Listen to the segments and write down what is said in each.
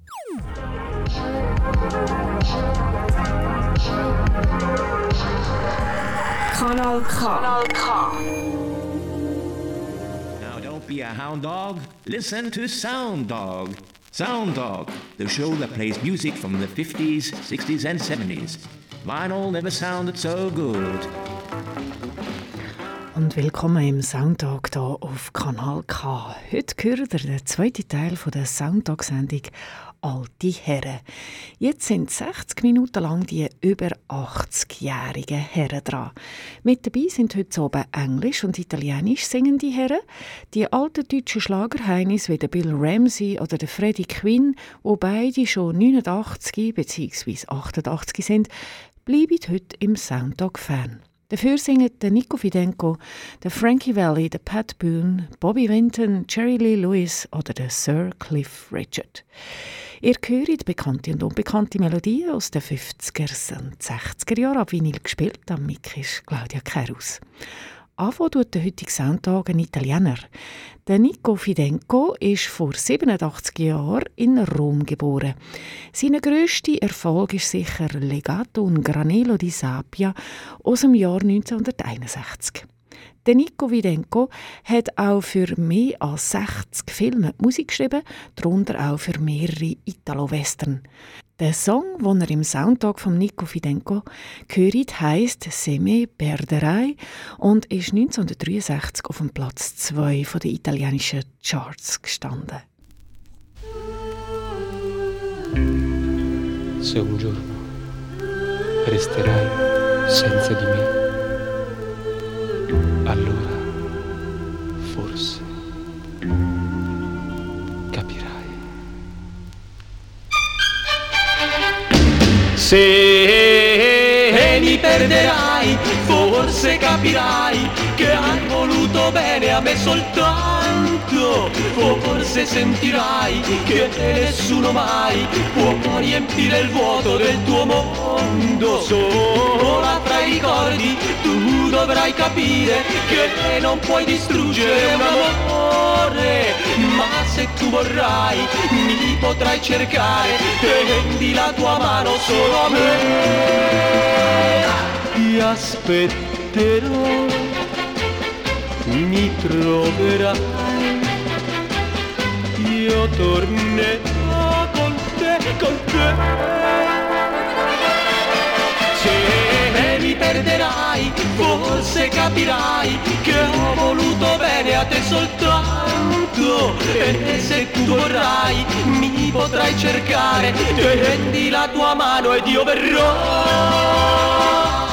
Kanal K. Now don't be a hound dog. Listen to Sound Dog. Sound Dog, the show that plays music from the 50s, 60s and 70s. Vinyl never sounded so good. Und willkommen im Soundtag hier auf Kanal K. Heute gehört ihr den zweiten Teil der Soundtag-Sendung «Alte Herren». Jetzt sind 60 Minuten lang die über 80-jährigen Herren dran. Mit dabei sind heute oben Englisch und Italienisch singende Herren, die alten deutschen Schlagerheinis wie der Bill Ramsey oder der Freddie Quinn, wo beide schon 89 bzw. 88 sind, bleiben heute im Soundtag fern. Dafür singen der Nico Fidenco, der Frankie Valli, der Pat Boone, Bobby Vinton, Jerry Lee Lewis oder der Sir Cliff Richard. Ihr hört bekannte und unbekannte Melodien aus den 50er und 60er Jahren ab Vinyl gespielt. Am Mic ist Claudia Kerus. Anfangen tut der heutige Soundtag ein Italiener. Der Nico Fidenco ist vor 87 Jahren in Rom geboren. Sein grösster Erfolg ist sicher «Legato un granello di sabbia» aus dem Jahr 1961. Der Nico Fidenco hat auch für mehr als 60 Filme Musik geschrieben, darunter auch für mehrere Italo-Western. Der Song, den er im Soundtag von Nico Fidenco hört, heisst «Se me perderai» und ist 1963 auf dem Platz 2 der italienischen Charts gestanden. Se un giorno resterai senza di me, allora forse capirai. Se mi perderai, forse capirai che hai voluto bene a me soltanto. Forse sentirai che nessuno mai può riempire il vuoto del tuo mondo. Sola tra i ricordi tu dovrai capire che non puoi distruggere un amore. Ma se tu vorrai mi potrai cercare, tendi la tua mano solo a me. Ti aspetterò, mi troverai, io tornerò con te, con te. Se mi perderai, forse capirai che ho voluto bene a te soltanto. E se tu vorrai, mi potrai cercare, tendi la tua mano ed io verrò.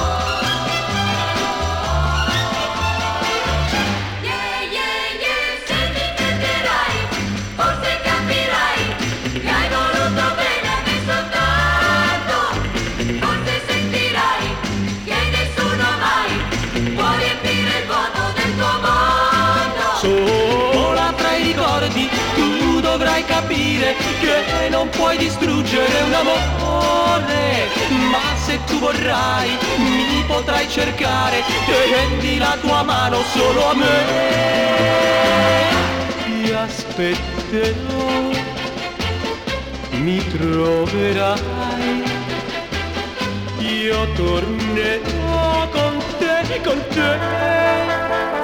Capire che non puoi distruggere un amore, ma se tu vorrai mi potrai cercare, tendi la tua mano solo a me. Ti aspetterò, mi troverai, io tornerò con te, con te.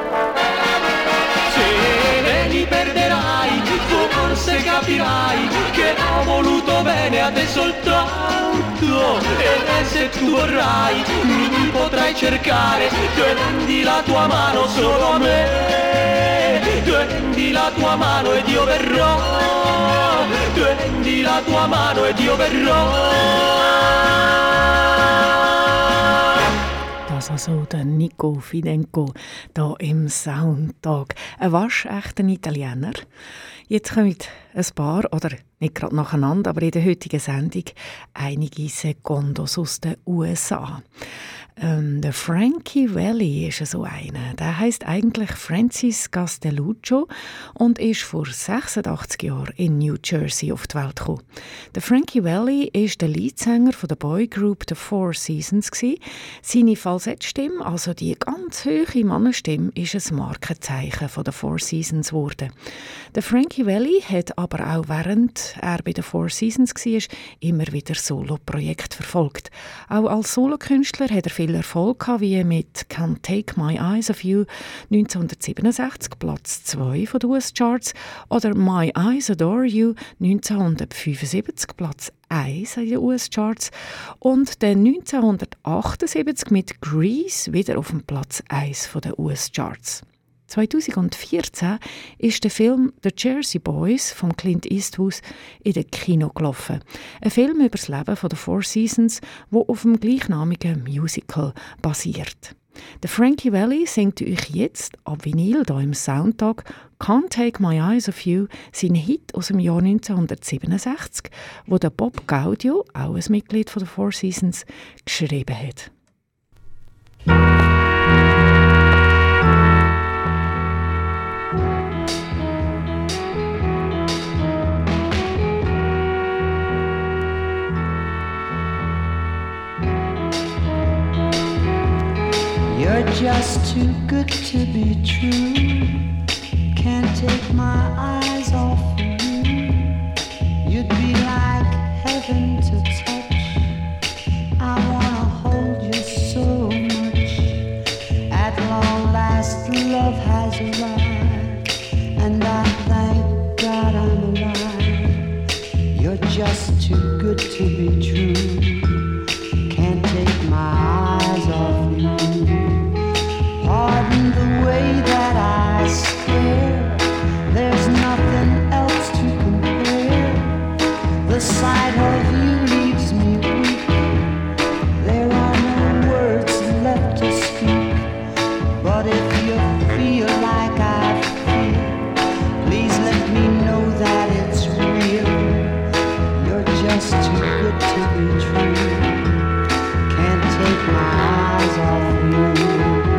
Se mi perderai, forse capirai che ho voluto bene a te soltanto. E se tu vorrai mi potrai cercare, tendi la tua mano solo a me. Tendi la tua mano ed io verrò, tendi la tua mano ed io verrò. Das also der Nico Fidenco hier im Soundtag. Ein waschechter Italiener. Jetzt kommen ein paar, oder nicht gerade nacheinander, aber in der heutigen Sendung einige Secondos aus den USA. Der Frankie Valli ist so einer. Der heisst eigentlich Francis Castelluccio und ist vor 86 Jahren in New Jersey auf die Welt gekommen. Der Frankie Valli ist der Leadsänger der Boygroup The Four Seasons gsi. Seine Falsettstimme, also die ganz hohe Mannenstimme, ist ein Markenzeichen von The Four Seasons geworden. Der Frankie Valli hat aber auch während er bei The Four Seasons war, immer wieder Solo-Projekte verfolgt. Auch als Solokünstler hat er viel Erfolg gehabt, wie mit Can't Take My Eyes Off You 1967, Platz 2 von den US-Charts, oder My Eyes Adore You 1975, Platz 1 in den US-Charts, und dann 1978 mit Grease wieder auf dem Platz 1 von den US-Charts. 2014 ist der Film «The Jersey Boys» von Clint Eastwood in den Kino gelaufen. Ein Film über das Leben der Four Seasons, der auf dem gleichnamigen Musical basiert. Der Frankie Valli singt euch jetzt ab Vinyl hier im Soundtag «Can't Take My Eyes Off You», sein Hit aus dem Jahr 1967, wo der Bob Gaudio, auch ein Mitglied der Four Seasons, geschrieben hat. You're just too good to be true. Can't take my eyes off of you. You'd be like heaven to touch. I wanna hold you so much. At long last, love has arrived, and I thank God I'm alive. You're just too good to be true. Can't take my eyes off you. Pardon the way that I stare. There's nothing else to compare. The sight of you leaves me weak. There are no words left to speak. But if you feel like I feel, please let me know that it's real. You're just too good to be true. Can't take my eyes off you.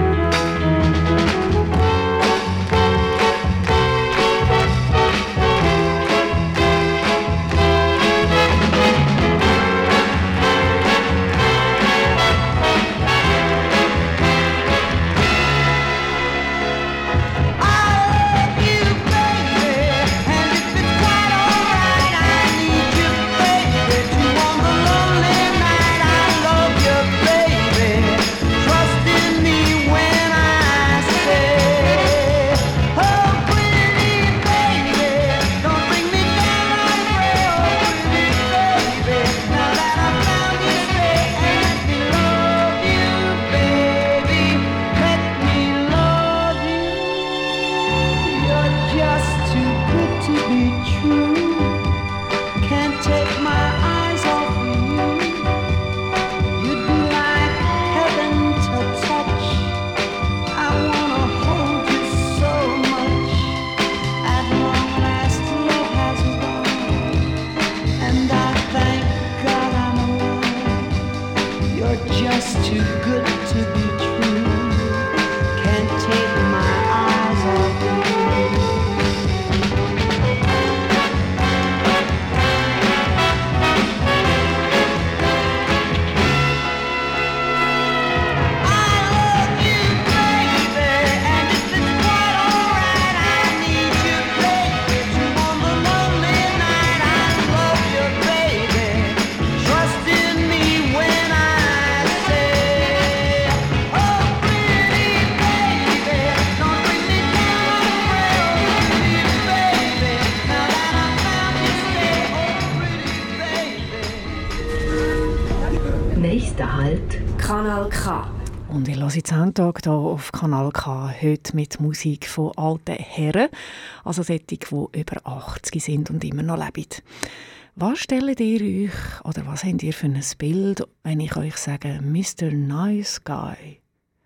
Nächster Halt, Kanal K. Und ich höre jetzt Soundtag hier auf Kanal K heute mit Musik von alten Herren, also solche, die über 80 sind und immer noch leben. Was stellt ihr euch, oder was habt ihr für ein Bild, wenn ich euch sage, Mr. Nice Guy?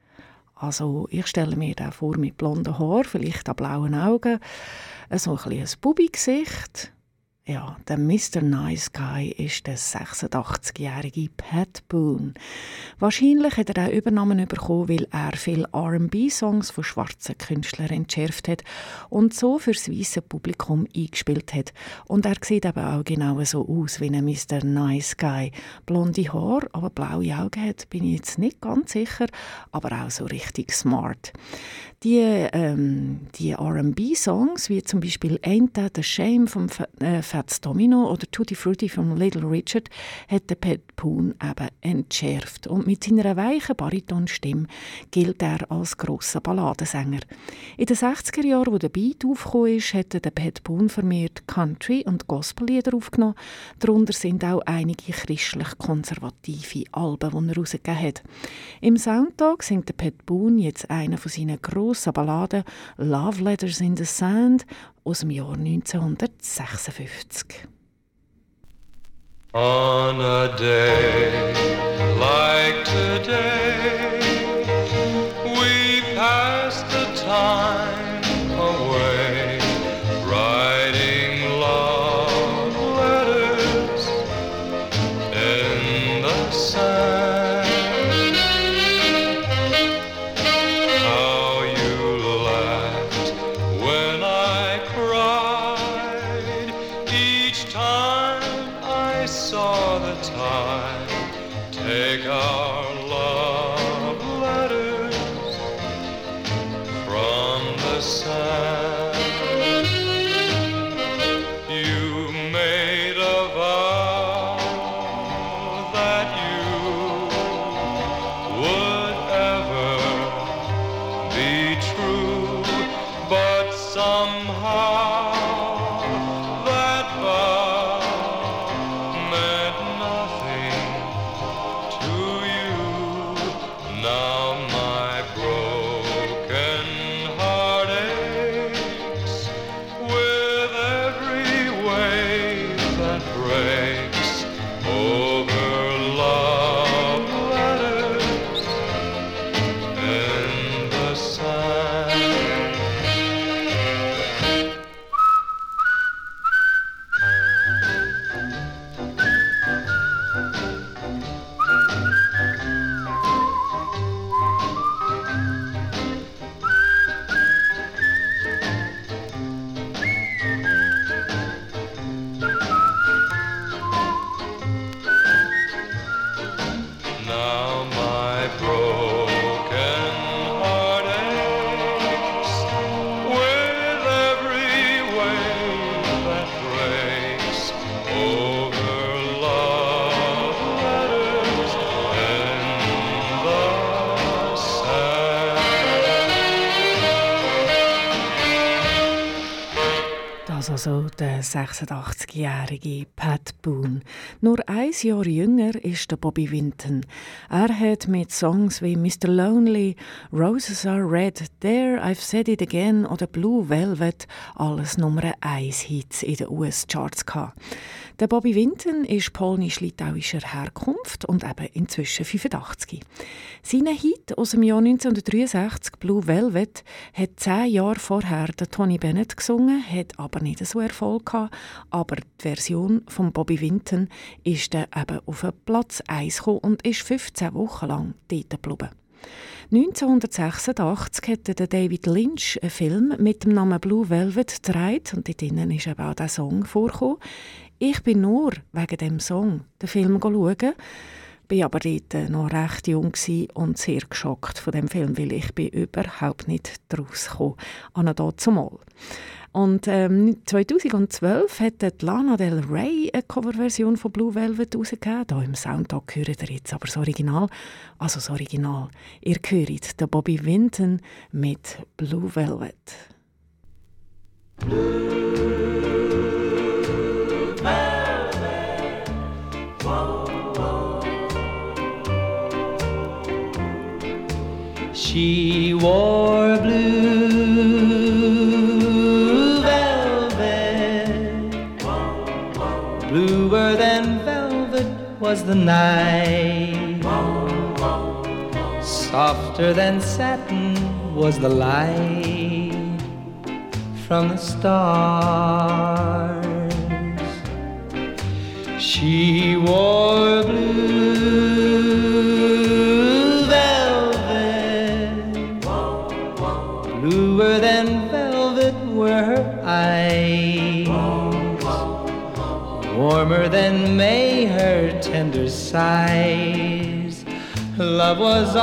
Also ich stelle mir den vor mit blonden Haaren, vielleicht an blauen Augen, so ein Bubi-Gesicht, Ja, der Mr. Nice Guy ist der 86-jährige Pat Boone. Wahrscheinlich hat er auch Übernahmen bekommen, weil er viele R&B-Songs von schwarzen Künstlern entschärft hat und so für das weisse Publikum eingespielt hat. Und er sieht eben auch genau so aus wie ein Mr. Nice Guy. Blonde Haare, aber blaue Augen hat, bin ich jetzt nicht ganz sicher, aber auch so richtig smart. Die R&B-Songs, wie zum Beispiel «Ain't That a Shame» von Fats Domino oder «Tutti Frutti» von Little Richard, hat der Pat Boone eben entschärft. Und mit seiner weichen Baritonstimme gilt er als grosser Balladensänger. In den 60er Jahren, wo der Beat aufgekommen ist, hat der Pat Boone vermehrt Country- und Gospellieder aufgenommen. Darunter sind auch einige christlich-konservative Alben, die er herausgegeben hat. Im Soundtag singt der Pat Boone jetzt eine von seinen grossen Balladen «Love Letters in the Sand» aus dem Jahr 1956. On a day like today, we pass the time away, writing love letters in the sand. How you laughed when I cried each time I saw the tide take our love letters from the sand. You made a vow that you would ever be true, but somehow that vow meant nothing to you. Now my broken heart aches with every wave that breaks over love letters in the sand. Now my broken heart aches with every wave that breaks over love letters in the sand. Das also der 86-jährige Pat Boone. Nur ein Jahr jünger ist der Bobby Vinton. Er hat mit Songs wie «Mr. Lonely», «Roses Are Red», «There, I've Said It Again» oder «Blue Velvet» alles Nummer 1 Hits in den US-Charts gehabt. Der Bobby Vinton ist polnisch-litauischer Herkunft und eben inzwischen 85. Sein Hit aus dem Jahr 1963, «Blue Velvet», hat 10 Jahre vorher der Tony Bennett gesungen, hat aber nicht so Erfolg gehabt. Aber die Version von Bobby Vinton ist dann eben auf Platz 1 gekommen und ist 15 Wochen lang dort geblieben. 1986 hat David Lynch einen Film mit dem Namen «Blue Velvet» gedreht und dort drinnen ist eben auch dieser Song vorgekommen. Ich bin nur wegen dem Song den Film schauen, bin aber dort noch recht jung und sehr geschockt von dem Film, weil ich bin überhaupt nicht daraus gekommen, zumal. Und 2012 hat Lana Del Rey eine Coverversion von Blue Velvet herausgegeben. Hier im Soundtag hört ihr jetzt aber das Original. Also das Original. Ihr hört den Bobby Vinton mit Blue Velvet. She wore blue velvet, bluer than velvet was the night, softer than satin was the light from the stars. She wore blue velvet, bluer than velvet were her eyes, warmer than May her tender sighs. Love was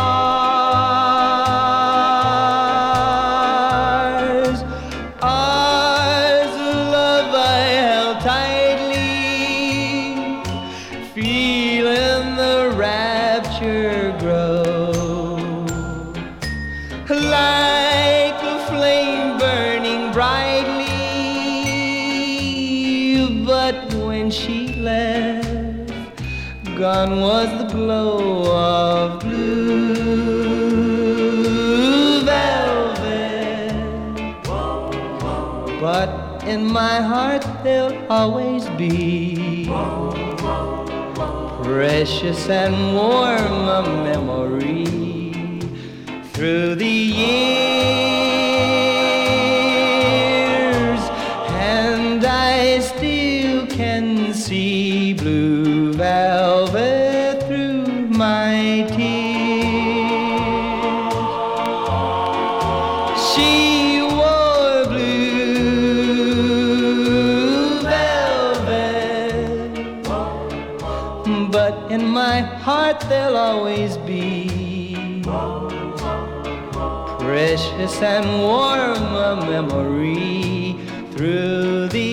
ours, ours, love I held tightly, feeling the rapture grow, like a flame burning brightly. But when she left, gone was the glow of blue velvet. But in my heart there'll always be precious and warm a memory through the years, and I still can see blue velvet through my tears. She wore blue velvet, but in my heart there'll always be precious and warm a memory through the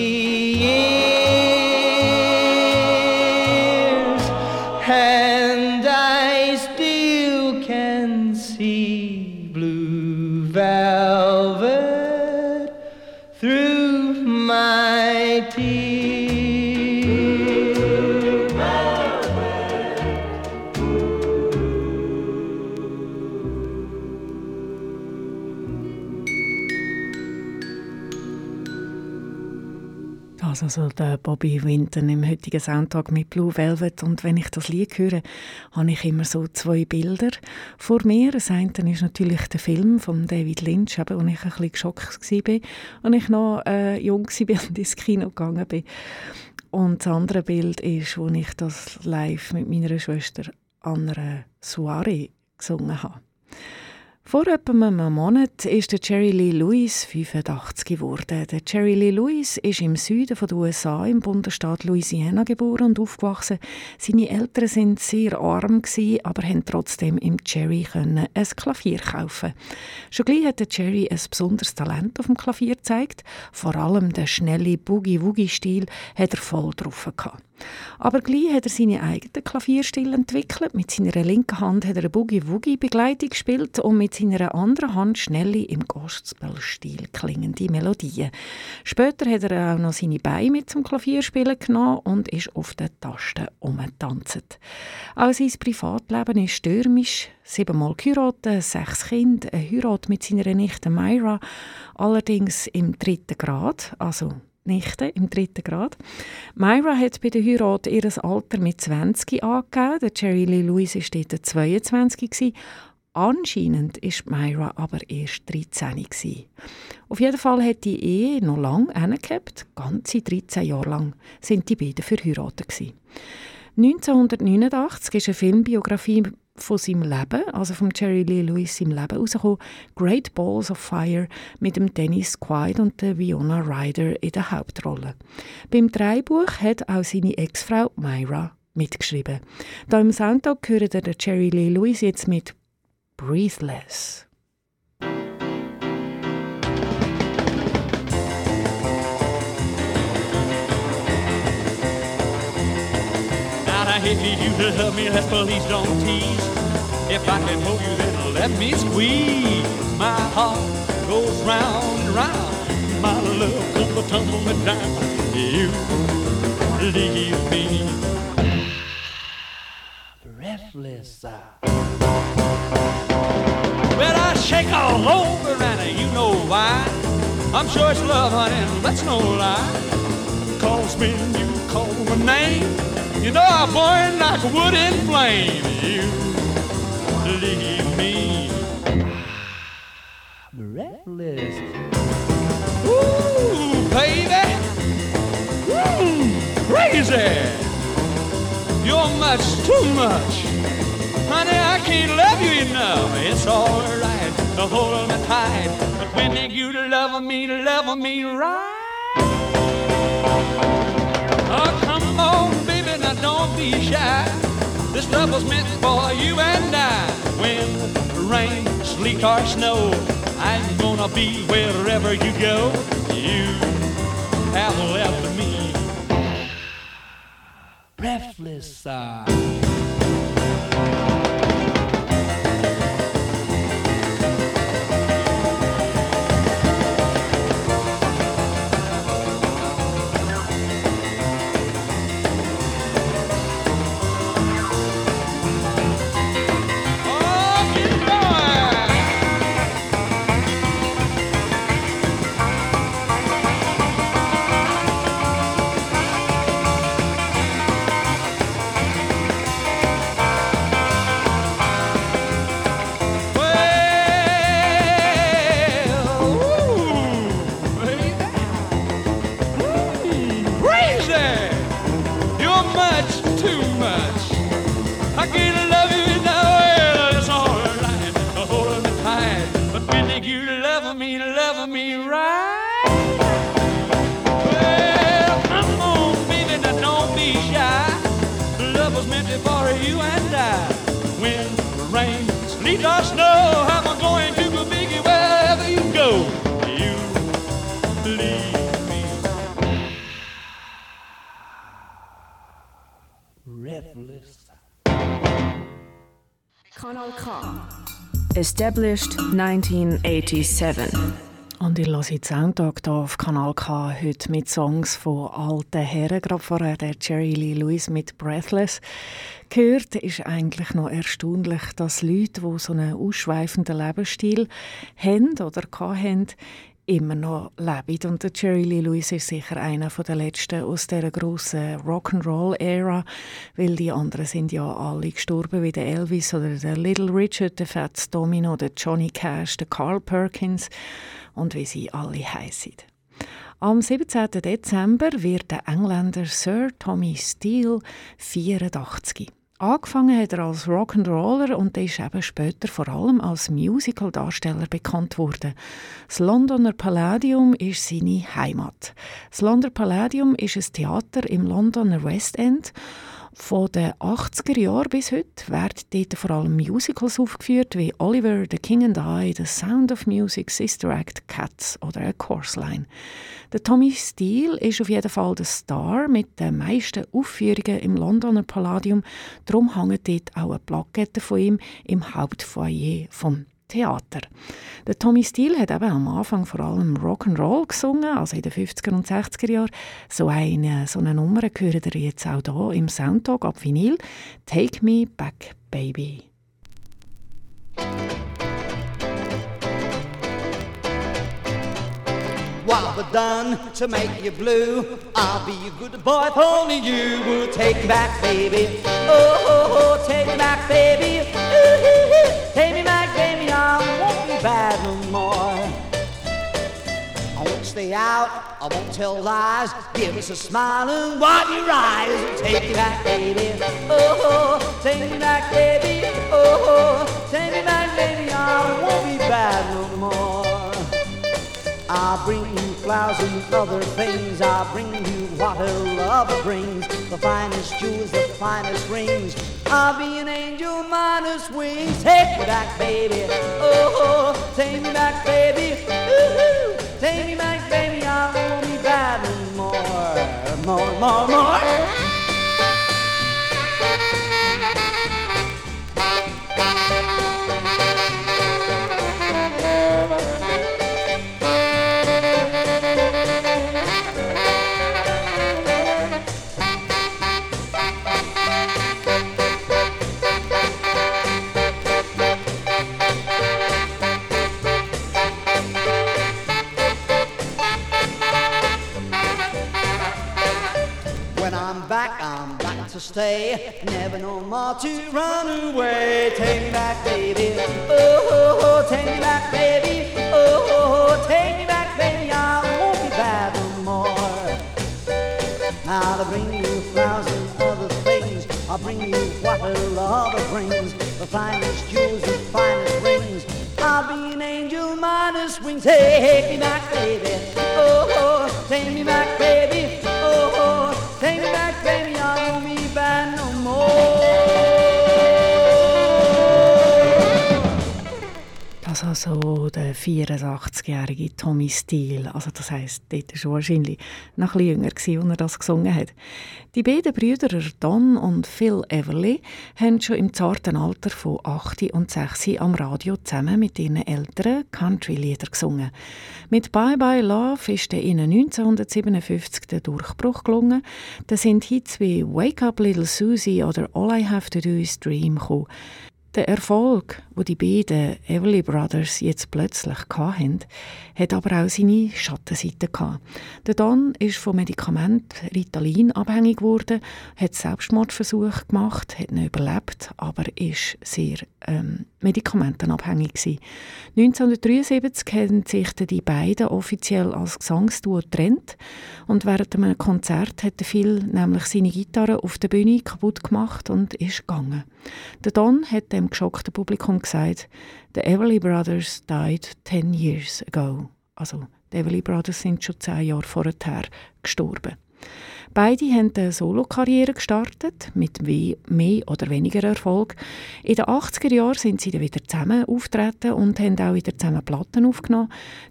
years, and I still can see blue velvet through my tears. Also der Bobby Winton im heutigen Soundtag mit Blue Velvet. Und wenn ich das Lied höre, habe ich immer so zwei Bilder vor mir. Das eine ist natürlich der Film von David Lynch, wo ich ein bisschen geschockt war, als ich noch jung war und ins Kino gegangen bin. Und das andere Bild ist, wo ich das live mit meiner Schwester an einer Soiree gesungen habe. Vor etwa einem Monat ist der Jerry Lee Lewis 85 geworden. Der Jerry Lee Lewis ist im Süden der USA im Bundesstaat Louisiana geboren und aufgewachsen. Seine Eltern waren sehr arm, aber konnten trotzdem im Jerry ein Klavier kaufen. Schon gleich hat der Jerry ein besonderes Talent auf dem Klavier gezeigt. Vor allem der schnelle Boogie-Woogie-Stil hat er voll drauf gehabt. Aber gleich hat er seine eigenen Klavierstil entwickelt. Mit seiner linken Hand hat er eine Boogie-Woogie-Begleitung gespielt und mit seiner anderen Hand schnelle, im Gospel-Stil klingende Melodien. Später hat er auch noch seine Beine mit zum Klavierspielen genommen und ist auf den Tasten umgetanzt. Auch sein Privatleben ist stürmisch. 7-mal geheiratet, 6 Kinder, eine Heirat mit seiner Nichte Myra, allerdings im 3. Grad, also Nichte im 3. Grad. Myra hat bei der Heirat ihr Alter mit 20 angegeben. Der Jerry Lee Lewis war dort 22. Anscheinend war Myra aber erst 13. Auf jeden Fall hat die Ehe noch lange hingehabt. Ganze 13 Jahre lang sind die beiden verheiratet gewesen. 1989 ist eine Filmbiografie von seinem Leben, also von Jerry Lee Lewis seinem Leben rausgekommen, Great Balls of Fire mit dem Dennis Quaid und der Winona Ryder in der Hauptrolle. Beim Drehbuch hat auch seine Ex-Frau Myra mitgeschrieben. Da im Soundtrack hören der Jerry Lee Lewis jetzt mit Breathless. If you do love me, let's please don't tease. If I can hold you, then let me squeeze. My heart goes round and round. My love comes tumbling down. You leave me breathless. Well, I shake all over, and you know why. I'm sure it's love, honey, that's no lie. 'Cause when you call my name, you know I burn like a wood in flame. You leave me breathless. Ooh, baby. Praise crazy. You're much too much. Honey, I can't love you enough. It's alright to hold me tight, but when you love me right. Oh, come on, baby, now don't be shy. This love was meant for you and I. When rain, sleet, or snow, I'm gonna be wherever you go. You have left me breathless. Kanal K. Established 1987. Und ich höre den Soundtag hier auf Kanal K heute mit Songs von alten Herren. Gerade vorher der Jerry Lee Lewis mit «Breathless» gehört. Ist eigentlich noch erstaunlich, dass Leute, die so einen ausschweifenden Lebensstil haben oder hatten, immer noch leben. Und der Jerry Lee Lewis ist sicher einer der letzten aus dieser grossen Rock'n'Roll-Ära, weil die anderen sind ja alle gestorben, wie der Elvis oder der Little Richard, der Fats Domino, der Johnny Cash, der Carl Perkins und wie sie alle heissen. Am 17. Dezember wird der Engländer Sir Tommy Steele 84. Angefangen hat er als Rock'n'Roller und ist eben später vor allem als Musical-Darsteller bekannt worden. Das Londoner Palladium ist seine Heimat. Das Londoner Palladium ist ein Theater im Londoner West End. Von den 80er Jahren bis heute werden dort vor allem Musicals aufgeführt, wie Oliver, The King and I, The Sound of Music, Sister Act, Cats oder A Chorus Line. Der Tommy Steele ist auf jeden Fall der Star mit den meisten Aufführungen im Londoner Palladium. Darum hängt dort auch eine Plakette von ihm im Hauptfoyer vom Theater. Der Tommy Steele hat eben am Anfang vor allem Rock'n'Roll gesungen, also in den 50er und 60er Jahren. So eine Nummer gehört ihr jetzt auch hier im Soundtag ab Vinyl. «Take Me Back, Baby». What have I done to make you blue? I'll be a good boy if only you will take me back, baby. Oh, oh, oh, take me back, baby. Ooh, ooh, ooh. Take me back, baby. I won't be bad no more. I won't stay out. I won't tell lies. Give us a smile and wipe your eyes. Take me back, baby. Oh, oh, take me back, baby. Oh, oh, take me back, baby. I won't be bad no more. I'll bring you flowers and other things. I'll bring you what her love brings. The finest jewels, the finest rings. I'll be an angel minus wings. Take me back, baby. Oh, oh, take me back, baby. Ooh, take me back, baby. I won't be bad no more. More. To stay, never no more to run away. Take me back, baby. Oh, oh, oh, take me back, baby. Oh, oh, oh, take me back, baby. I won't be bad no more. Now to bring you 1,000 other things. I'll bring you what a lover brings, the finest jewels and finest rings. I'll be an angel minus wings. Take me back, baby. Oh, oh, take me back, baby. Oh, oh, take me back, baby. I won't be bad no more. Das also der 84-jährige Tommy Steele. Also das heisst, dort war er wahrscheinlich noch ein bisschen jünger, als er das gesungen hat. Die beiden Brüder Don und Phil Everly haben schon im zarten Alter von 8 und 6 am Radio zusammen mit ihren Eltern Country-Lieder gesungen. Mit «Bye Bye Love» ist ihnen 1957 der Durchbruch gelungen. Da sind Hits wie «Wake Up Little Susie» oder «All I Have to Do Is Dream» gekommen. Der Erfolg, den die beiden Everly Brothers jetzt plötzlich hatten, hat aber auch seine Schattenseiten gehabt. Der Don ist vom Medikament Ritalin abhängig geworden, hat Selbstmordversuche gemacht, hat nicht überlebt, aber ist sehr medikamentenabhängig gewesen. 1973 haben sich die beiden offiziell als Gesangsduo getrennt und während einem Konzert hat Phil nämlich seine Gitarre auf der Bühne kaputt gemacht und ist gegangen. Der Don hat dem geschockten Publikum gesagt, «The Everly Brothers died 10 years ago». Also, die Everly Brothers sind schon 10 Jahre vorher gestorben. Beide haben eine Solo-Karriere gestartet, mit mehr oder weniger Erfolg. In den 80er Jahren sind sie dann wieder zusammen aufgetreten und haben auch wieder zusammen Platten aufgenommen.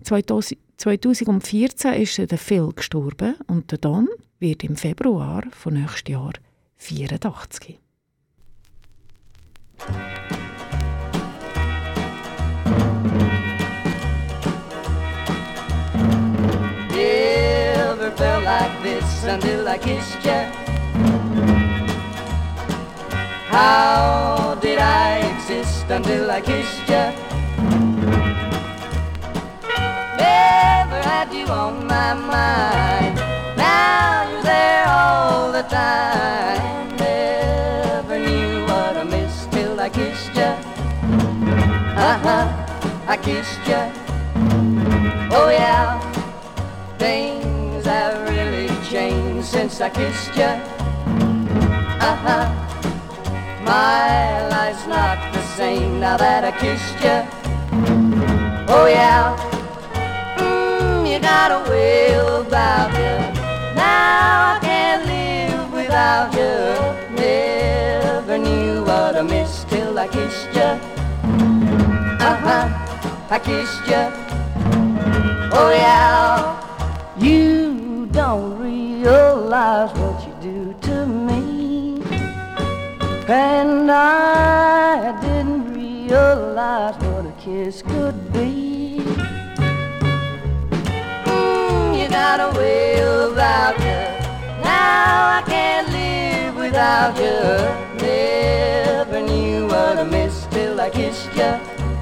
2014 ist der Phil gestorben und der Don wird im Februar von nächstes Jahr 84. Never felt like this until I kissed you. How did I exist until I kissed you? Never had you on my mind. Now you're there all the time. Never knew what I missed till I kissed you. I kissed you. Oh yeah, things have really changed since I kissed you. My life's not the same now that I kissed you. Oh yeah, you got a way about you. Now I can't live without you. Never knew what I missed till I kissed you. I kissed you. Oh yeah, you don't realize what you do to me, and I didn't realize what a kiss could be. You got a way about you. Now I can't live without you. Never knew what I missed till I kissed you.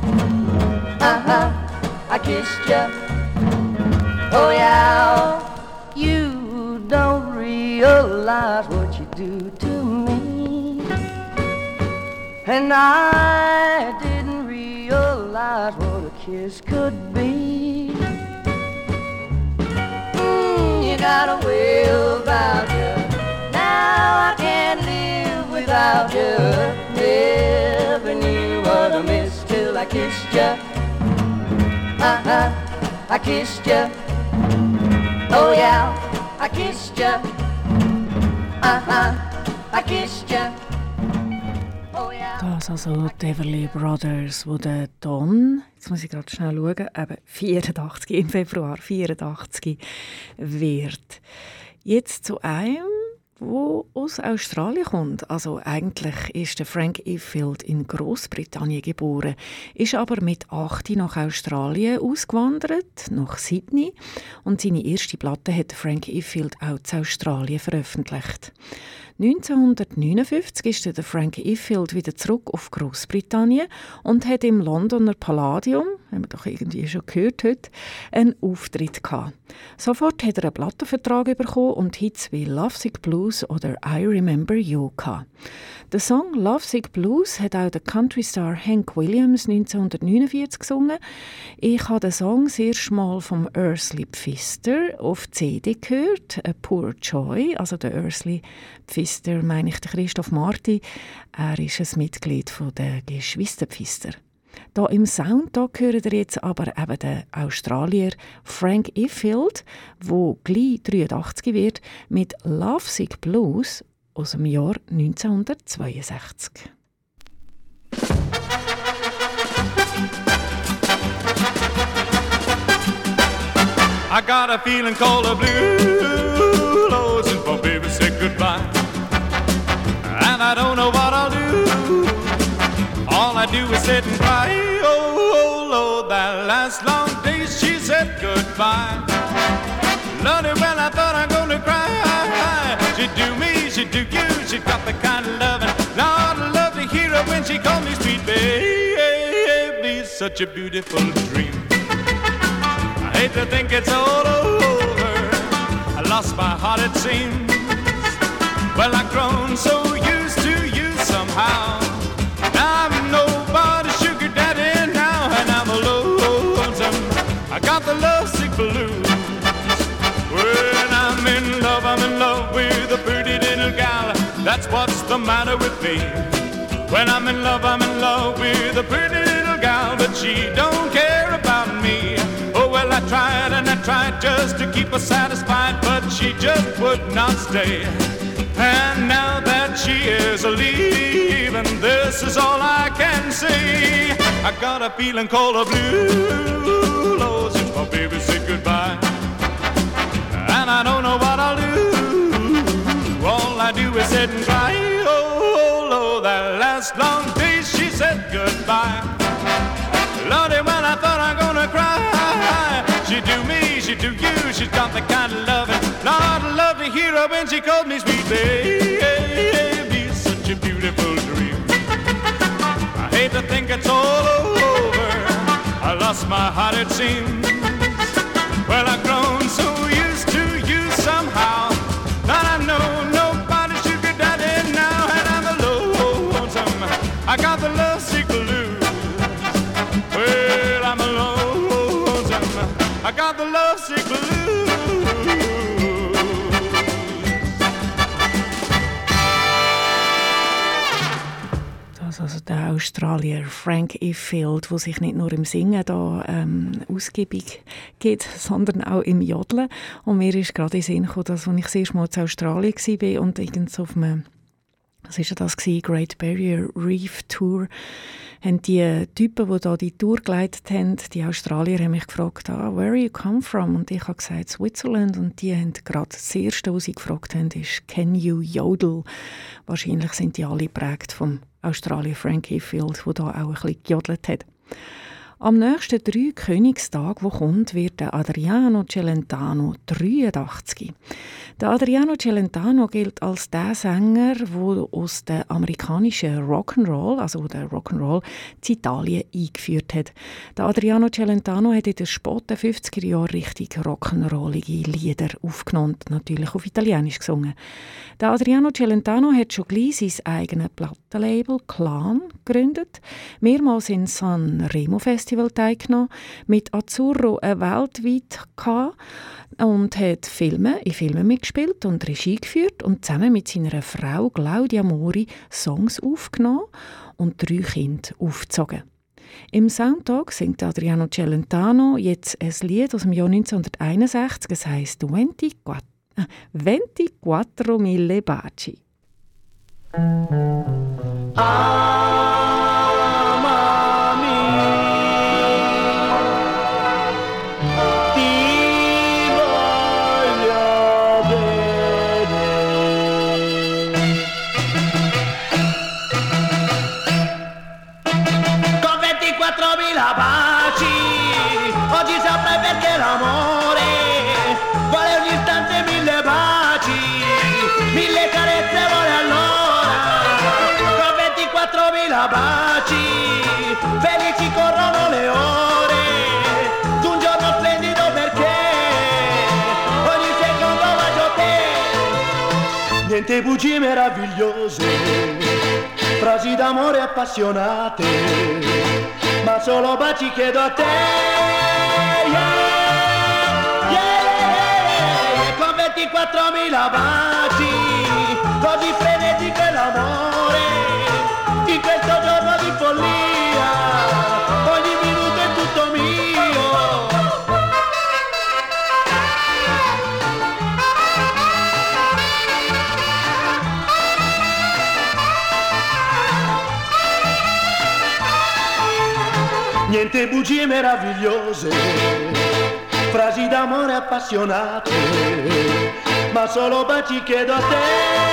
I kissed you. Oh yeah, you don't realize what you do to me, and I didn't realize what a kiss could be. You got a way about you. Now I can't live without you. Never knew what I missed till I kissed you. I kissed you. Oh yeah, I kissed you. I kissed you. Oh yeah. Das also die Everly Brothers, wo der Don, jetzt muss ich gerade schnell schauen, eben 84 im Februar 84 wird. Jetzt zu einem, der aus Australien kommt. Also eigentlich ist der Frank Ifield in Großbritannien geboren, ist aber mit 8 nach Australien ausgewandert, nach Sydney. Und seine erste Platte hat Frank Ifield auch zu Australien veröffentlicht. 1959 ist der Frank Ifield wieder zurück auf Großbritannien und hat im Londoner Palladium, haben wir doch irgendwie schon gehört heute, einen Auftritt gehabt. Sofort hat er einen Plattenvertrag bekommen und Hits wie Lovesick Blues oder I Remember You gehabt. Der Song Lovesick Blues hat auch der Countrystar Hank Williams 1949 gesungen. Ich habe den Song das erste Mal vom Ursula Pfister auf CD gehört, A Poor Joy, also der Ursula Pfister, meine ich, der Christoph Marti. Er ist ein Mitglied der Geschwister Pfister. Hier im Soundtag hören ihr jetzt aber eben den Australier Frank Ifield, der gleich 83 wird, mit Lovesick Blues aus dem Jahr 1962. I got a feeling called a blue, losing for baby said goodbye. And I don't know what I'll do. All I do is sit and cry. Oh, Lord, that last long day she said goodbye. Lordy, well, I thought I'm gonna cry. She'd do me, she'd do you, she'd got the kind of loving. Lord, I love to hear her when she called me sweet baby. Such a beautiful dream. I hate to think it's all over. I lost my heart, it seems. Well, I've grown so used to you somehow. Now I'm nobody's sugar daddy now, and I'm lonesome. I got the lovesick blues. When I'm in love with a pretty little gal. That's what's the matter with me. When I'm in love with a pretty little gal, but she don't care about me. Oh, well, I tried and I tried just to keep her satisfied, but she just would not stay. And now that she is leaving, this is all I can say. I got a feeling called a blue, Lord, since my baby said goodbye. And I don't know what I'll do. All I do is sit and cry. Oh, Lord, that last long day she said goodbye. Lordy, well, I thought I'm gonna cry. She do me, she do you, she's got the kind of loving. Lord, I love to hear her when she calls me sweet baby. Such a beautiful dream. I hate to think it's all over. I lost my heart, it seems. Well, I've grown so used to you somehow that I know nobody's sugar daddy now, and I'm lonesome. I got the lovesick blues. Well, I'm lonesome. I got the lovesick blues. Also der Australier Frank Ifield, der sich nicht nur im Singen da ausgiebig geht, sondern auch im Jodeln. Und mir ist gerade in den Sinn gekommen, dass, als ich das erste Mal in Australien war und irgend auf einem, was war das, Great Barrier Reef Tour, haben die Typen, die da die Tour geleitet haben, die Australier, haben mich gefragt, where you come from? Und ich habe gesagt, Switzerland. Und die haben gerade das Erste, was sie gefragt haben, ist, can you yodel? Wahrscheinlich sind die alle geprägt vom Australier Frank Ifield, der da auch ein bisschen gejodelt hat. Am nächsten 3 Königstag, wo kommt, wird der Adriano Celentano 83. Der Adriano Celentano gilt als der Sänger, der aus der amerikanischen Rock'n'Roll, also der Rock'n'Roll, in Italien eingeführt hat. Der Adriano Celentano hat in den späten 50er Jahren richtig rock'n'rollige Lieder aufgenommen, natürlich auf Italienisch gesungen. Der Adriano Celentano hat schon gleich sein eigenes Plattenlabel Clan gegründet, mehrmals in Sanremo Festival teilgenommen, mit Azzurro weltweit gehabt und hat in Filmen mitgespielt und Regie geführt und zusammen mit seiner Frau Claudia Mori Songs aufgenommen und 3 Kinder aufgezogen. Im Soundtag singt Adriano Celentano jetzt ein Lied aus dem Jahr 1961, es heisst 24.000 baci. Oggi saprai perché l'amore vuole ogni istante 1000 baci, 1000 carezze vuole 400.000 baci, felici corrono le ore, tu un giorno splendido perché ogni secondo bacio te. Niente bugie meravigliose, frasi d'amore appassionate, ma solo baci chiedo a te. Con 24.000 baci, così frenetico è l'amore, in questo giorno di follia, ogni minuto è tutto mio. Niente bugie meravigliose, frasi d'amore appassionate, ma solo baci chiedo a te.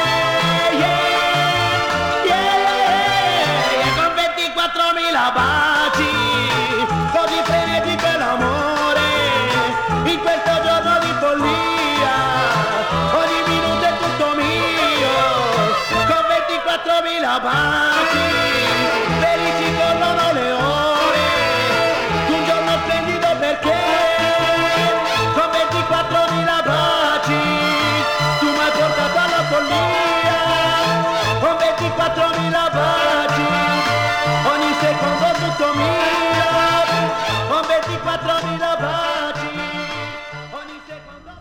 Con 24.000 baci, così frenetico è l'amore, in questo giorno di follia, ogni minuto è tutto mio. Con 24.000 baci, felici corrono le ore, un giorno splendido perché con 24.000 baci tu mi hai portato alla follia. Con 24.000 baci ogni secondo tutto mio. Con 24.000 baci ogni secondo.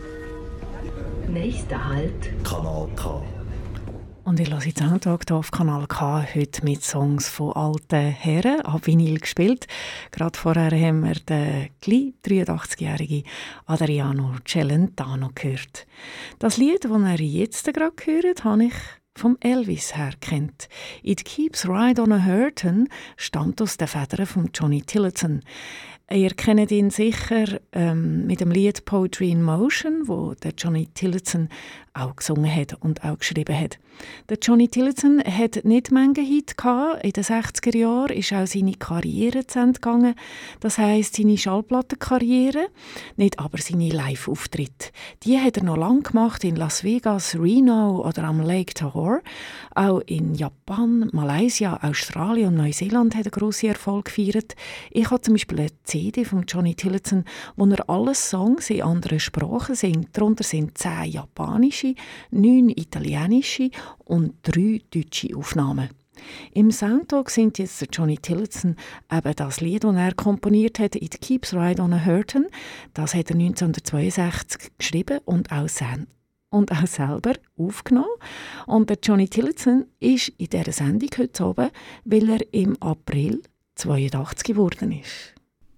Nächster Halt. Kanal K. Und ich höre jetzt auch hier auf Kanal K heute mit Songs von alten Herren an Vinyl gespielt. Gerade vorher haben wir den gleich 83-jährigen Adriano Celentano gehört. Das Lied, das ihr jetzt gerade hört, habe ich vom Elvis her kennt. «It Keeps Right on a Hurtin'» stammt aus den Federn von Johnny Tillotson. Ihr kennt ihn sicher mit dem Lied «Poetry in Motion», wo der Johnny Tillotson auch gesungen hat und auch geschrieben hat. Der Johnny Tillotson hat nicht Menge Hit gehabt. In den 60er Jahren ist auch seine Karriere zu Ende gegangen. Das heisst, seine Schallplattenkarriere, nicht aber seine Live-Auftritte. Die hat er noch lange gemacht in Las Vegas, Reno oder am Lake Tahoe. Auch in Japan, Malaysia, Australien und Neuseeland hat er grosse Erfolge gefeiert. Ich habe zum Beispiel eine CD von Johnny Tillotson, wo er alle Songs in anderen Sprachen singt. Darunter sind 10 japanische, 9 italienische und 3 deutsche Aufnahmen. Im Soundtrack singt jetzt der Johnny Tillotson eben das Lied, das er komponiert hat, «It Keeps Right on a Hurtin'». Das hat er 1962 geschrieben und auch selber aufgenommen. Und der Johnny Tillotson ist in dieser Sendung heute oben, weil er im April 82 geworden ist.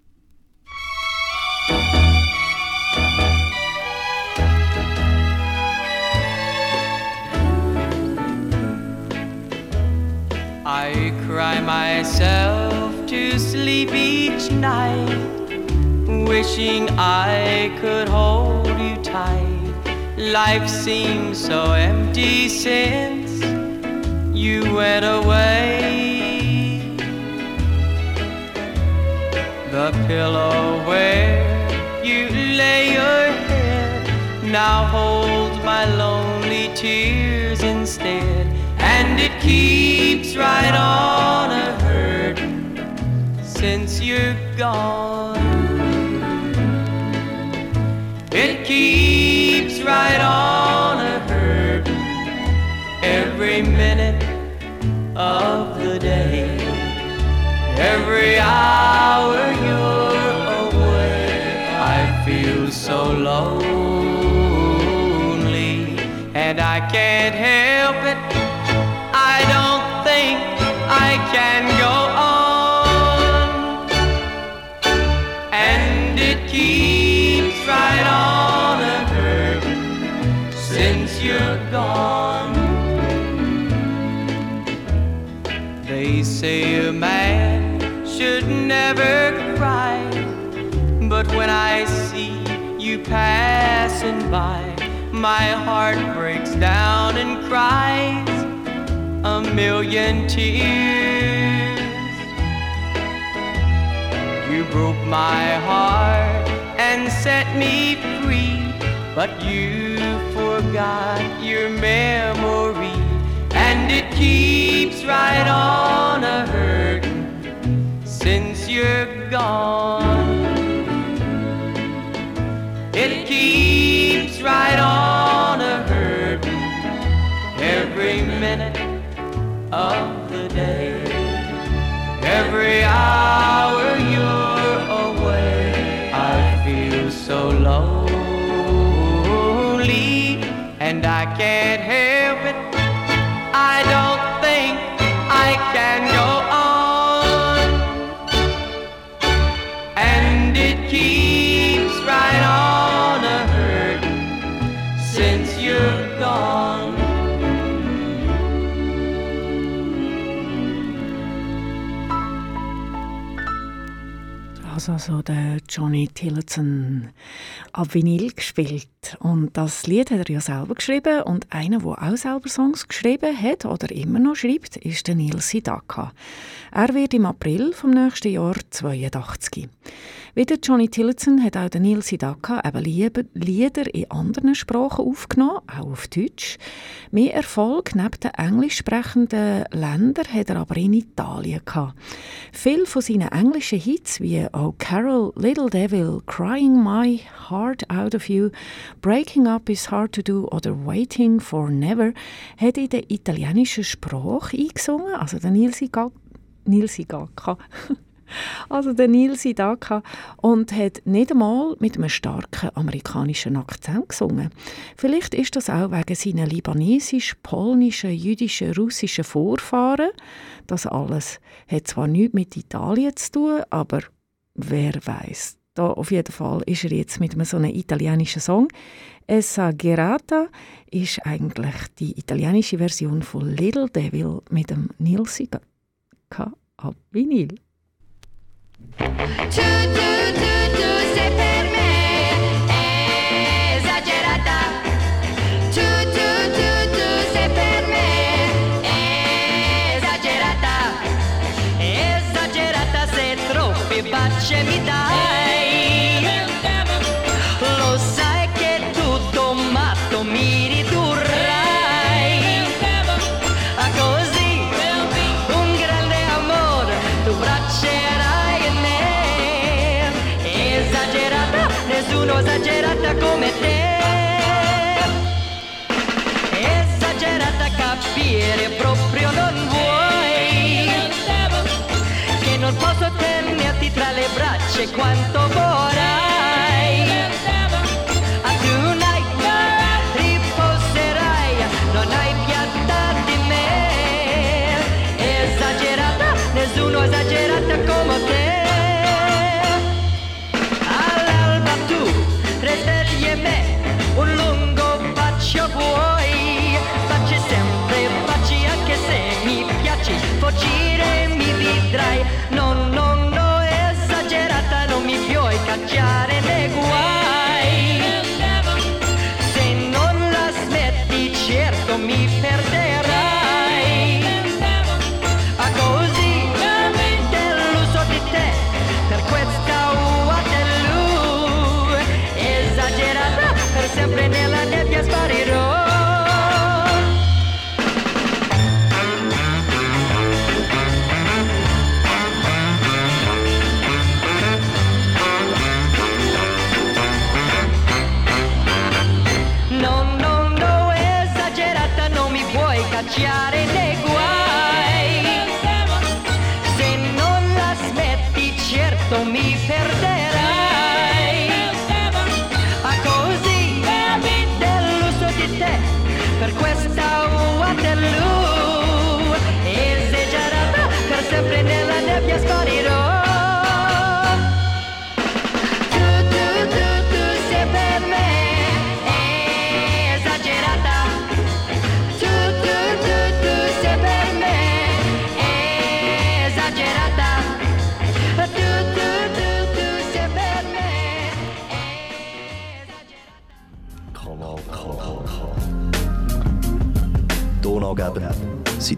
I cry myself to sleep each night, wishing I could hold you tight. Life seems so empty since you went away. The pillow where you lay your head now holds my lonely tears instead. And it keeps right on a hurtin' since you're gone. It keeps right on a hurtin' every minute of the day. Every hour you're away, I feel so lonely, and I can't help it. I don't think I can go on, and it keeps right on a hurtin' since you're gone. They say a man should never cry, but when I see you passing by, my heart breaks down and cries a million tears. You broke my heart and set me free, but you forgot your memory, and it keeps right on you're gone. It keeps right on a hurting every minute of the day. Every hour you're away, I feel so lonely, and I can't help it. I don't think I can go on, and it keeps right on a hurting since you're gone. Also der Johnny Tillotson ab Vinyl gespielt. Und das Lied hat er ja selber geschrieben. Und einer, der auch selber Songs geschrieben hat oder immer noch schreibt, ist der Neil Sedaka. Er wird im April vom nächsten Jahr 82. Wie der Johnny Tillotson hat auch der Neil Sedaka eben Lieder in anderen Sprachen aufgenommen, auch auf Deutsch. Mehr Erfolg neben den englisch sprechenden Ländern hat er aber in Italien gehabt. Viele von seinen englischen Hits wie «Oh Carol, Little Devil», «Crying My Heart Out of You», «Breaking Up Is Hard to Do» oder «Waiting for Never» hat in der italienischen Sprache eingesungen, also der Neil Sedaka. Also der Neil Sedaka, und hat nicht einmal mit einem starken amerikanischen Akzent gesungen. Vielleicht ist das auch wegen seiner libanesisch, polnischen, jüdischen, russischen Vorfahren. Das alles hat zwar nichts mit Italien zu tun, aber wer weiß. Da auf jeden Fall ist er jetzt mit so einem italienischen Song. «Esagerata» ist eigentlich die italienische Version von «Little Devil» mit dem Neil Sedaka ab Vinyl. Tu, sei per me esagerata. Tu, sei per me esagerata. Esagerata se troppi baci mi dai. Lo sai che tutto matto mi ridurrai. A così un grande amore tu braccerai. Nessuno esagerata come te. Esagerata capire proprio non vuoi. Che non posso tenerti tra le braccia quanto vorrai. A tonight riposerai, non hai pietà di me. Esagerata, nessuno esagerata come te. Restagli me un lungo bacio vuoi, baci sempre, baci anche se mi piaci, fuggire mi vedrai, no, esagerata non mi puoi cacciare nei guai, se non la smetti certo mi perderai, a così deluso di te, per questa per sempre nella nebbia sparirò. No, esagerata non mi puoi cacciare nei guai. Se non la smetti certo mi perderai. Per questa Waterloo esagerata, per sempre nella nebbia sparirò. Tu sei per me esagerata. Tu sei per me esagerata. Tu sei per me esagerata. Donaugeber seit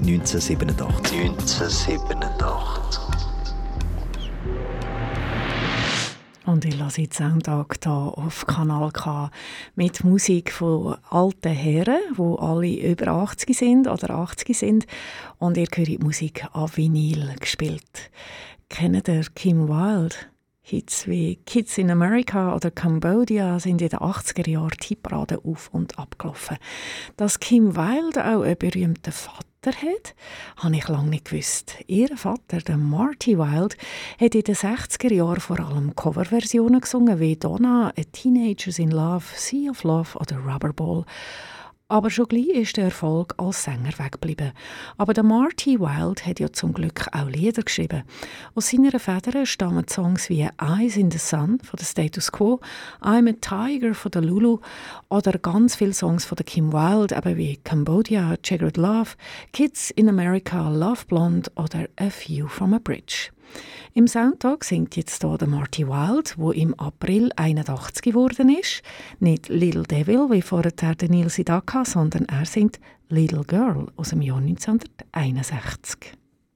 1987. Und ich lasse jetzt Soundtag hier auf Kanal K mit Musik von alten Herren, die alle über 80 sind oder 80 sind. Und ihr hört die Musik an Vinyl gespielt. Kennt ihr Kim Wilde? Hits wie Kids in America oder Cambodia sind in den 80er Jahren Hitparaden auf und abgelaufen. Dass Kim Wilde auch einen berühmten Vater hat, habe ich lange nicht gewusst. Ihr Vater, der Marty Wilde, hat in den 60er Jahren vor allem Coverversionen gesungen wie Donna, A Teenagers in Love, Sea of Love oder Rubberball. Aber schon gleich ist der Erfolg als Sänger weggeblieben. Aber der Marty Wilde hat ja zum Glück auch Lieder geschrieben. Aus seiner Feder stammen Songs wie Eyes in the Sun von der Status Quo, I'm a Tiger von der Lulu oder ganz viele Songs von der Kim Wilde, eben wie Cambodia, Checkered Love, Kids in America, Love Blonde oder A View from a Bridge. Im Soundtag singt jetzt hier der Marty Wilde, der im April 81 geworden ist. Nicht Little Devil, wie vorher der Neil Sedaka, sondern er singt Little Girl aus dem Jahr 1961.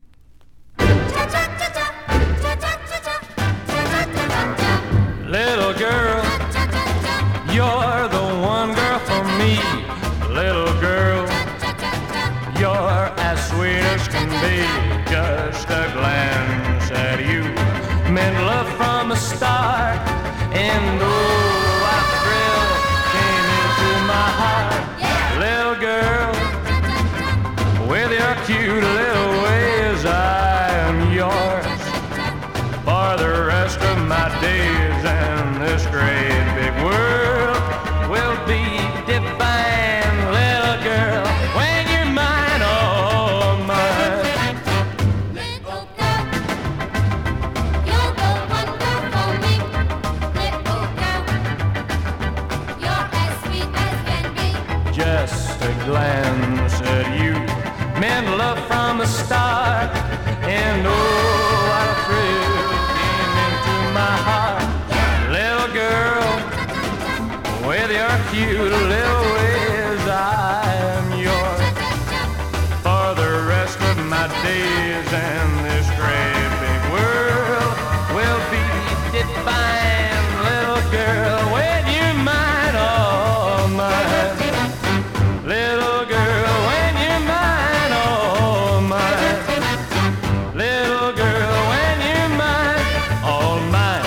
Little girl, you're the one girl for me. Little girl, you're as sweet as can be. Just a glance at you meant love from the start. And oh, what a thrill came into my heart. Little girl, with your cute little ways, I am yours for the rest of my days. And this great big world will be divine. Little girl, when you're mine, oh mine. Little girl, you're the one girl for me. Little girl, you're as sweet as can be. Just a glance at you meant love from the start. And oh, what a thrill came into my heart. Little girl, with your cute little ways, I am yours for the rest of my days. And this great big world will be divine. Little girl, when you're mine, oh mine. Little girl, when you're mine, oh mine. Little girl, when you're mine, all mine.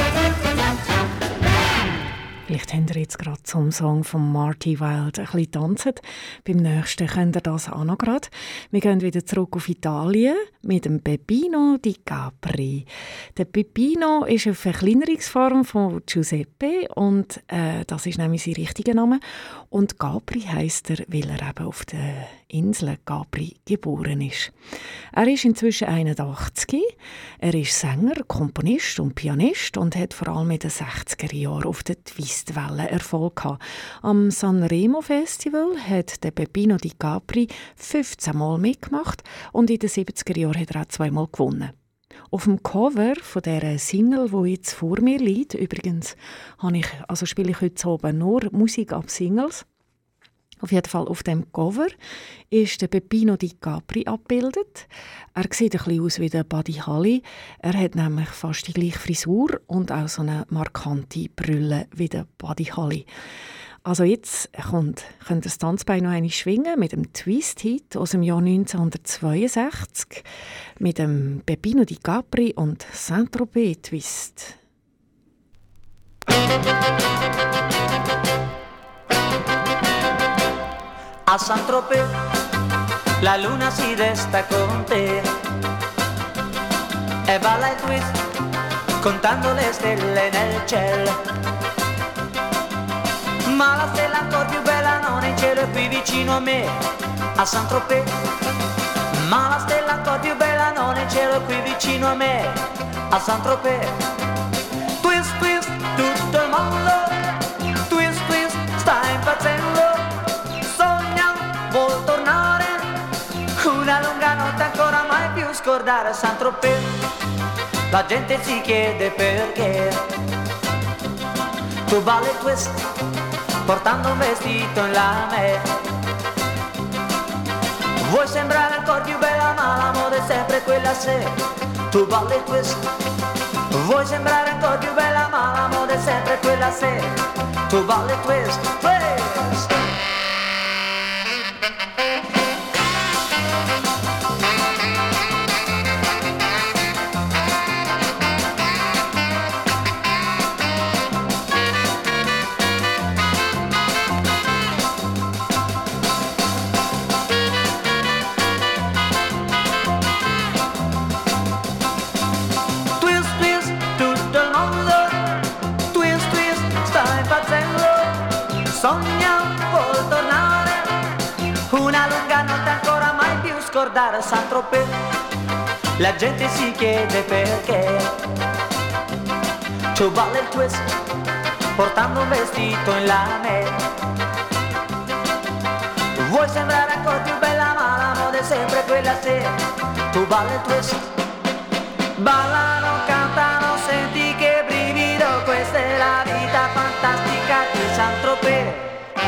Vielleicht habt ihr jetzt gerade zum Song von Marty Wilde ein bisschen getanzt. Beim nächsten könnt ihr das auch noch gerade. Wir gehen wieder zurück auf Italien mit dem Peppino di Capri. Der Peppino ist eine Verkleinerungsform von Giuseppe und das ist nämlich sein richtiger Name. Und Capri heisst er, weil er eben auf der Insel Capri geboren ist. Er ist inzwischen 81. Er ist Sänger, Komponist und Pianist und hat vor allem in den 60er Jahren auf der Twistwelle Erfolg gehabt. Am Sanremo Festival hat der Peppino di Capri 15 Mal mitgemacht und in den 70er Jahren hat er auch 2 Mal gewonnen. Auf dem Cover von dieser Single, die jetzt vor mir liegt, übrigens spiele ich heute oben nur Musik ab Singles. Auf jeden Fall auf dem Cover ist der Peppino di Capri abgebildet. Er sieht ein bisschen aus wie der Buddy Holly. Er hat nämlich fast die gleiche Frisur und auch so eine markante Brille wie der Buddy Holly. Also jetzt könnt ihr das Tanzbein noch einmal schwingen mit dem Twist-Hit aus dem Jahr 1962 mit dem Peppino di Capri und Saint-Tropez Twist. A Saint-Tropez la luna si desta con te e balla il twist contando le stelle nel cielo, ma la stella ancora più bella non è in cielo, è qui vicino a me a Saint-Tropez, ma la stella ancora più bella non è in cielo, è qui vicino a me a Saint-Tropez. Twist twist tutto il mondo, twist twist sta impazzendo, vuol tornare, una lunga notte ancora mai più scordare a Saint-Tropez. La gente si chiede perché tu balli twist portando un vestito in lame. Vuoi sembrare ancora più bella ma la moda è sempre quella, se tu balli twist Vuoi sembrare ancora più bella ma la moda è sempre quella se tu balli twist, twist. Scordare Saint-Tropez, la gente si chiede perché tu balli il twist portando un vestito in lame. Vuoi sembrare ancora più bella ma la moda è sempre quella se tu balli il twist. Ballano, cantano, senti che brivido, questa è la vita fantastica di Saint-Tropez.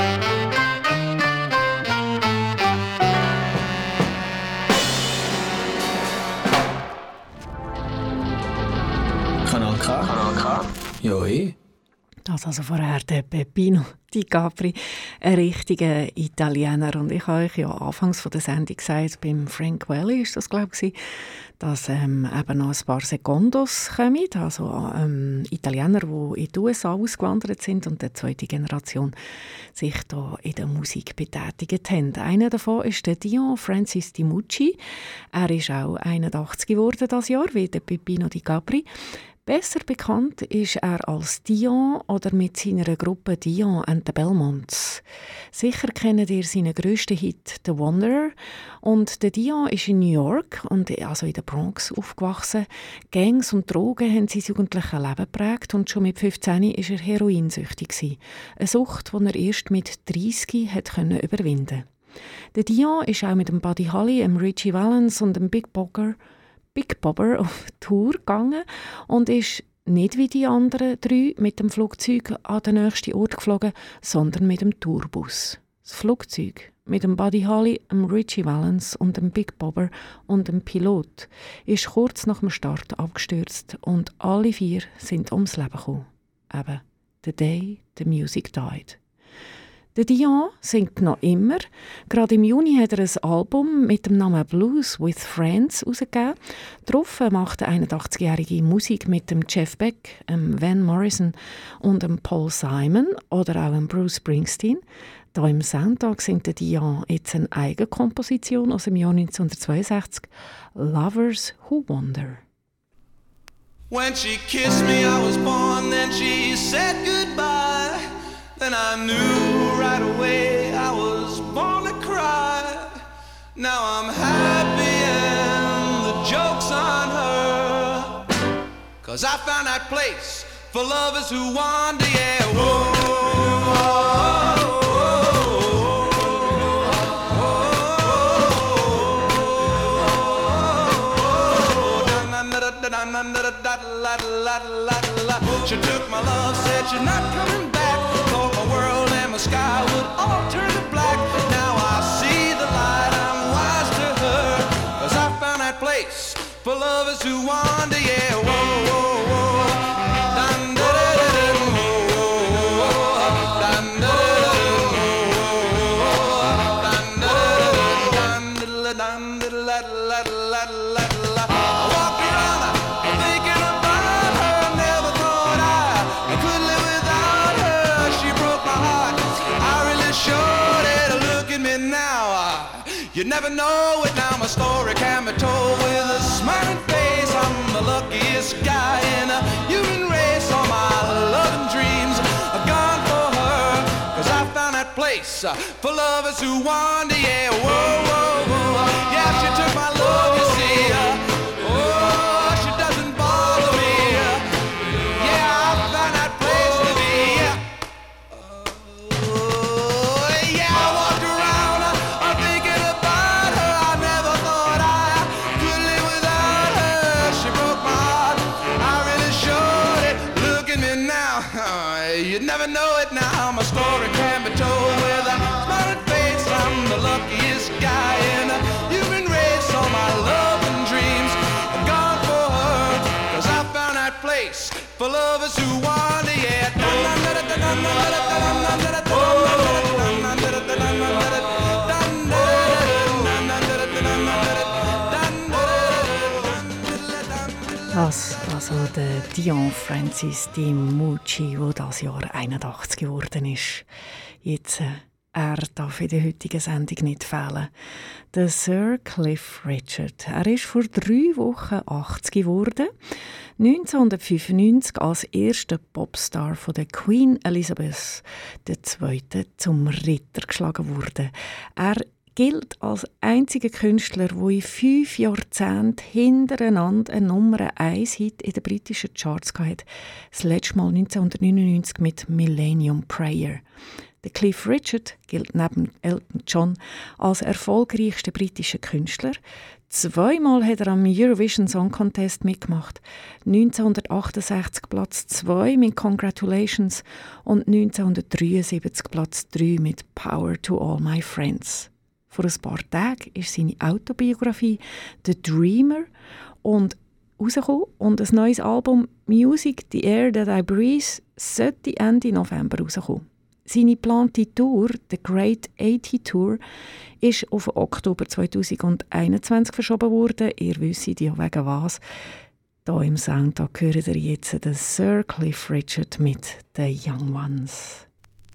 Kanal K. Kanal K. Ja, Das also vorher der Peppino Di Capri, ein richtiger Italiener. Und ich habe euch ja anfangs von der Sendung gesagt, beim Frank Valli ist das, glaube ich, dass eben noch ein paar Secondos kommen, also Italiener, die in die USA ausgewandert sind und die zweite Generation sich da in der Musik betätigt haben. Einer davon ist der Dion Francis Di Mucci. Er ist auch 81 geworden dieses Jahr, wie der Peppino Di Capri. Besser bekannt ist er als Dion oder mit seiner Gruppe Dion and the Belmonts. Sicher kennt ihr seinen grössten Hit «The Wanderer». Und der Dion ist in New York, also in der Bronx, aufgewachsen. Gangs und Drogen haben sein jugendliches Leben geprägt und schon mit 15 war er heroinsüchtig. Eine Sucht, die er erst mit 30 überwinden konnte. Der Dion ist auch mit dem Buddy Holly, dem Richie Valens und dem Big Bobber auf Tour gegangen und ist nicht wie die anderen drei mit dem Flugzeug an den nächsten Ort geflogen, sondern mit dem Tourbus. Das Flugzeug mit dem Buddy Holly, dem Richie Valens und dem Big Bobber und dem Pilot ist kurz nach dem Start abgestürzt und alle 4 sind ums Leben gekommen. Eben, the day the music died. Der Dion singt noch immer. Gerade im Juni hat er ein Album mit dem Namen Blues with Friends herausgegeben. Darauf macht der 81-jährige Musik mit dem Jeff Beck, Van Morrison und dem Paul Simon oder auch dem Bruce Springsteen. Da im Soundtag singt der Dion jetzt eine Eigenkomposition aus dem Jahr 1962, Lovers Who Wander. When she kissed me, I was born, then she said goodbye. Then I knew right away I was born to cry. Now I'm happy and the joke's on her, 'cause I found that place for lovers who wander, yeah. Whoa, she took my love, said she's not coming back. Thought my world and my sky would all turn to black. Now I see the light, I'm wise to her, 'cause I found that place for lovers who wander, yeah. Whoa, whoa, whoa. Dun, da, da, da, da, whoa, dun, da, da, da, dun, da, dun, da, dun, da, la, la, la, la, la. I walked around thinking about her, never thought I could live without her. She broke my heart, I really showed it. Look at me now, you never know it. Now my story can be told with a smiling face. I'm the luckiest guy in a human race. All my love and dreams are gone for her, 'cause I found that place for lovers who wander, yeah. Whoa, whoa, whoa. Yeah, she took my love, you see. Oh, she doesn't bother me. Yeah, I found that place to be. Oh, yeah, I walked around thinking about her. I never thought I could live without her. She broke my heart, I really showed it. Look at me now, you never know it now. My story can be told with a smiling face. I'm the luckiest guy in a for lovers who wander yet. Das also der Dion Francis Dimucci, der dieses Jahr 81 geworden ist. Jetzt er darf in der heutigen Sendung nicht fehlen. Der Sir Cliff Richard. Er ist vor 3 Wochen 80 geworden. 1995 als erster Popstar von der Queen Elizabeth II. Zum Ritter geschlagen wurde. Er gilt als einziger Künstler, der in 5 Jahrzehnten hintereinander eine Nummer 1 Hit in den britischen Charts hatte. Das letzte Mal 1999 mit Millennium Prayer. Der Cliff Richard gilt neben Elton John als erfolgreichster britischer Künstler. 2-mal hat er am Eurovision Song Contest mitgemacht. 1968 Platz 2 mit Congratulations und 1973 Platz 3 mit Power to All My Friends. Vor ein paar Tagen ist seine Autobiografie «The Dreamer» rausgekommen und ein neues Album «Music, the Air That I Breathe» sollte Ende November rauskommen. Seine geplante Tour, «The Great 80 Tour», ist auf Oktober 2021 verschoben worden. Ihr wisst ja wegen was. Hier im Soundtag hören ihr jetzt den Sir Cliff Richard mit «The Young Ones».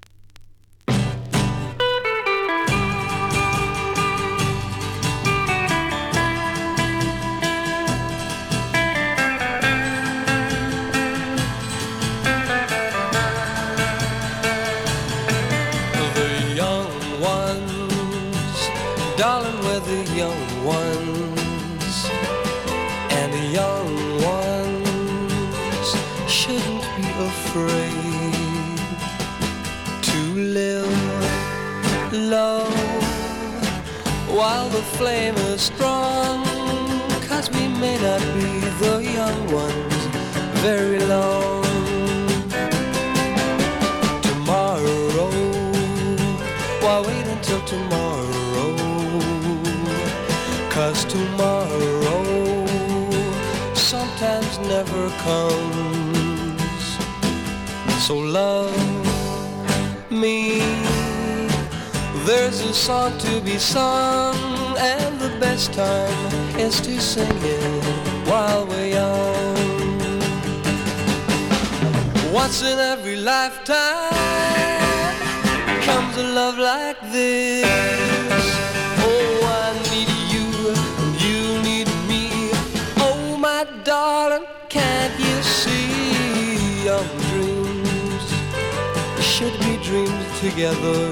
Darling, we're the young ones, and the young ones shouldn't be afraid to live low while the flame is strong, 'cause we may not be the young ones very long. Tomorrow, why wait until tomorrow? 'Cause tomorrow sometimes never comes. So love me, there's a song to be sung, and the best time is to sing it while we're young. Once in every lifetime comes a love like this. Darling, can't you see young dreams should be dreamed together,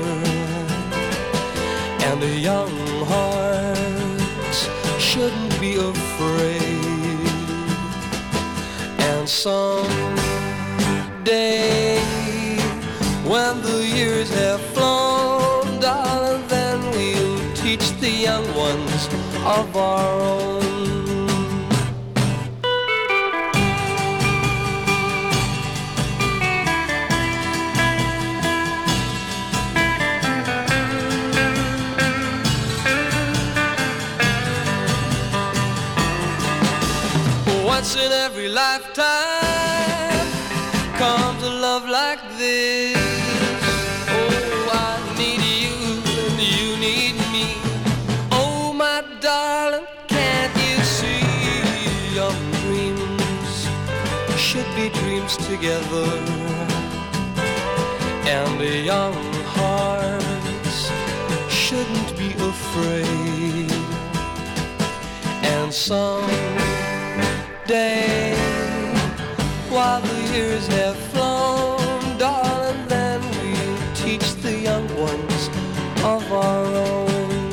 and the young hearts shouldn't be afraid. And someday, when the years have flown, darling, then we'll teach the young ones of our own. Once in every lifetime comes a love like this. Oh, I need you and you need me. Oh, my darling, can't you see? Young dreams should be dreams together, and the young hearts shouldn't be afraid. And someday, while the years have flown, darling, then we'll teach the young ones of our own.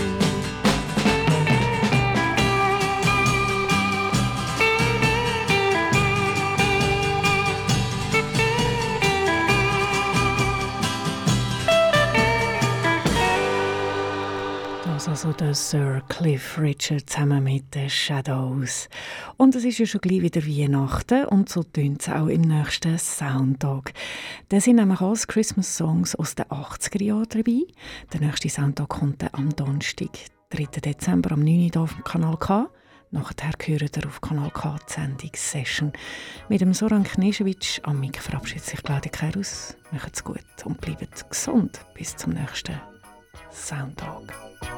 Also der Sir Cliff Richard zusammen mit den Shadows. Und es ist ja schon gleich wieder Weihnachten und so tönt es auch im nächsten Soundtag. Da sind nämlich alles Christmas-Songs aus den 80er Jahren dabei. Der nächste Soundtag kommt am Donnerstag, 3. Dezember, am 9. Uhr auf dem Kanal K. Nachher hören ihr auf Kanal K die Sendung Session. Mit dem Soran Knežević am Mic verabschiedet sich Claudia Keirus. Macht's gut und bleibt gesund. Bis zum nächsten Soundtag.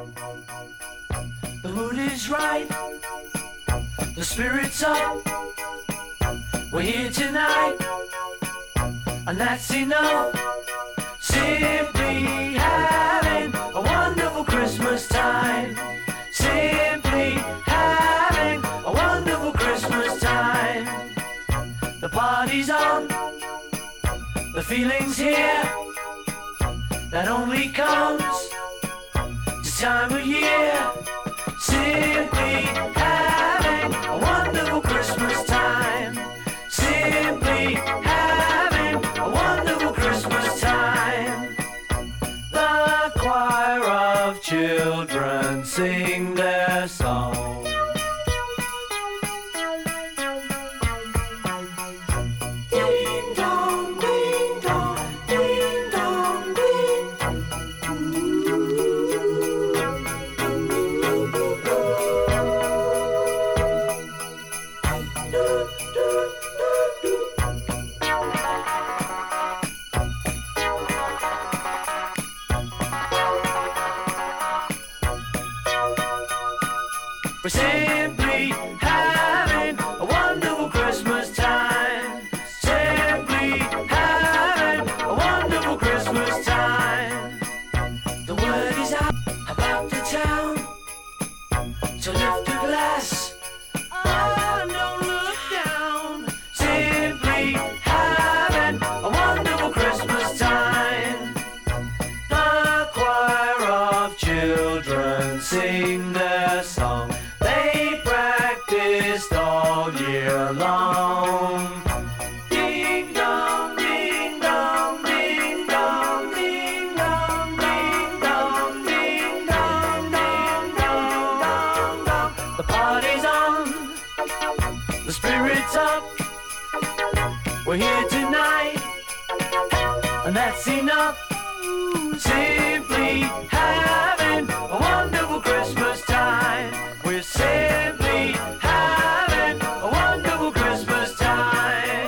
The mood is right, the spirit's up. We're here tonight, and that's enough. Simply having a wonderful Christmas time. Simply having a wonderful Christmas time. The party's on, the feeling's here. That only comes this time of year. Simply having a wonderful Christmas time. Simply having a wonderful Christmas time. The choir of children sing their song. Ding dong, ding dong, ding dong, ding. We're simply having a wonderful Christmas time. Simply having a wonderful Christmas time. The word is out about the town, so lift a glass. Oh, don't look down. Simply having a wonderful Christmas time. The choir of children sing their song. They practiced all year long. Ding dong, ding dong, ding dong, ding dong, ding dong, ding dong, dong, dong, dong, dong. The party's on, the spirit's up. We're here tonight, and that's enough. Simply having a wonderful Christmas time. We're simply having a wonderful Christmas time.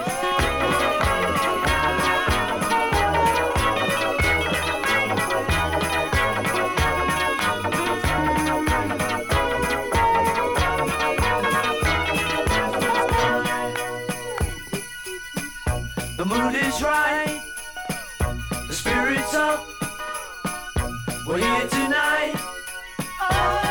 The mood is right, the spirit's up. We're here tonight. Oh.